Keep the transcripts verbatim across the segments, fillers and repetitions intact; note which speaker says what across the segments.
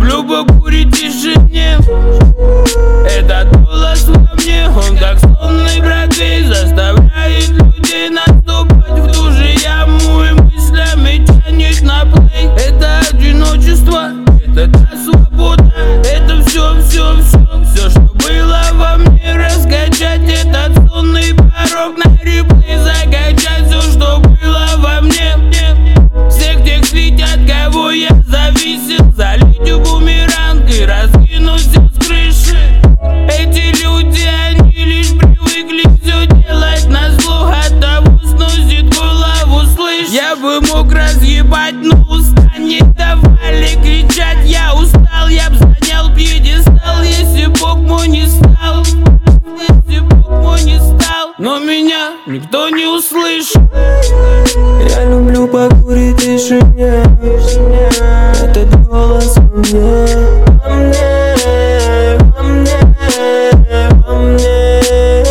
Speaker 1: люблю покурить в тишине. Этот голос во мне, он как сонный бродвей, заставляет людей наступать в ту же яму и мыслями тянет на плей. Это одиночество, это та свобода, это все, все, все, все, что было во мне. Раскачать этот сонный порог на реплей, закачать все, что было во мне. Всех тех слить, от кого я зависел, залить в бумеранг и раскинуть все с крыши. Эти люди, они лишь привыкли все делать назло, от того сносит голову, слышь. Я бы мог разъебать, но уста не давали кричать. Я устал, я б занял пьедестал, если Бог мой не стал, если Бог мой не стал, но меня никто не услышит.
Speaker 2: Я люблю покурить в тишине. Этот голос во мне, во мне, во мне, во мне.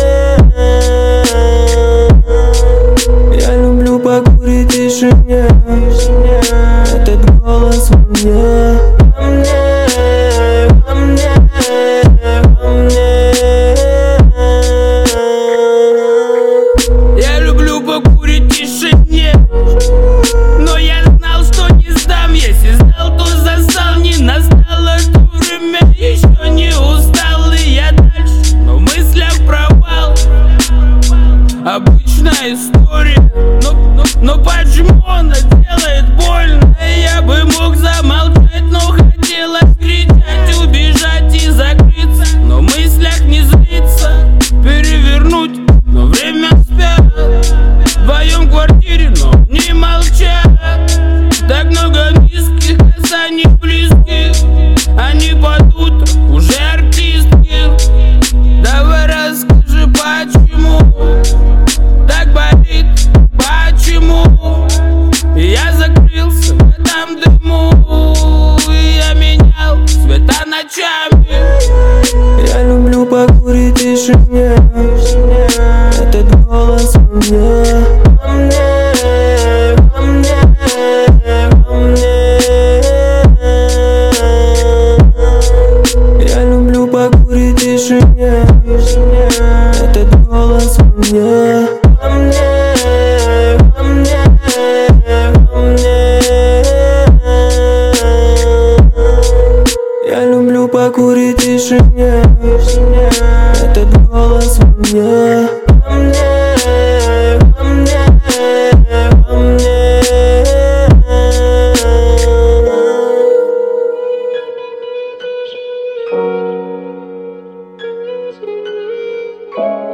Speaker 2: Я люблю покурить в тишине. Этот голос во мне, во мне, во мне, во мне.
Speaker 1: Я люблю покурить в тишине, но я знал, что не сдам. Если сдал, то застал. Не настало то время, еще не устал. И я дальше, но в мыслях провал. Обычная история, но, но, но почему она делает больно? Я бы мог замолчать, но хотелось кричать, убежать и закрыться, но в мыслях не злиться, перевернуть, но время спят. Вдвоем в квартире, но не молчат. Так много низких касаний близких, они под утро уже артистки. Давай расскажи, почему так болит, почему я закрылся в этом дыму, и я менял цвета ночами.
Speaker 2: Я люблю покурить в тишине. Этот голос во мне, во мне, во мне, во мне. Я люблю покурить в тишине. Этот голос во мне, во мне, во мне, во мне. Я люблю покурить в тишине. Этот голос во мне, во мне, во мне, во мне.
Speaker 3: Thank you.